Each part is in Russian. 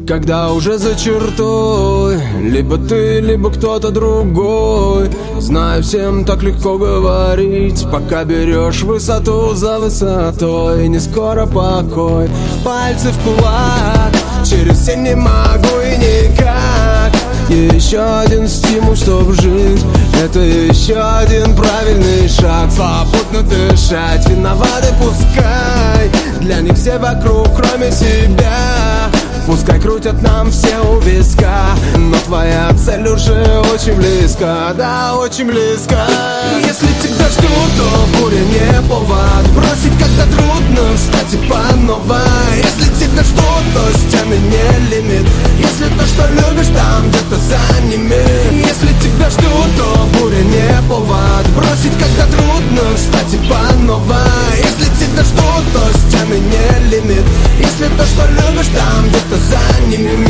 Когда уже за чертой, либо ты, либо кто-то другой. Знаю, всем так легко говорить, пока берешь высоту за высотой. Не скоро покой, пальцы в кулак, через все не могу и никак. Еще один стимул, чтоб жить, это еще один правильный шаг. Свободно дышать, виноваты пускай, для них все вокруг, кроме себя. Пускай крутят нам все у виска, но твоя цель уже очень близко, да, очень близко. Если тебя ждут, то буря не повод бросить, когда трудно встать и по новой. Если тебя ждут, то стены не лимит, если то, что любишь, там где-то за ними. Если тебя ждут, то буря не повод бросить, когда трудно встать и по новой. Если тебя ждут, то стены не лимит, если то, что любишь, там где-то за ними.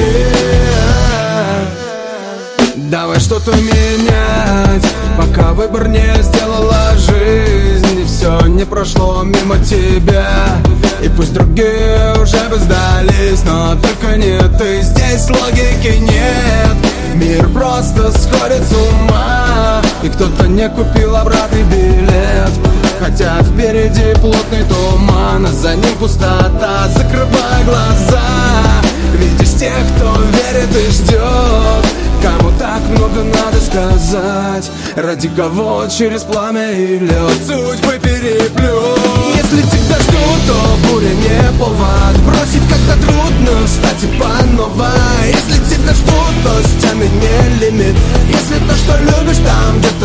Давай что-то менять, пока выбор не сделала жизнь, и все не прошло мимо тебя. И пусть другие уже бы сдались, но только не ты. Здесь логики нет, мир просто сходит с ума, и кто-то не купил обратный билет. Хотя впереди плотный туман, а за ним пустота. Закрывай глаза, видишь тех, кто верит и ждет. Кому так много надо сказать, ради кого через пламя и лед судьбы переплет. Если тебя ждут, то буря не повод бросить, когда трудно встать и по новой. Если тебя ждут, то стены не лимит, если то, что любишь, там где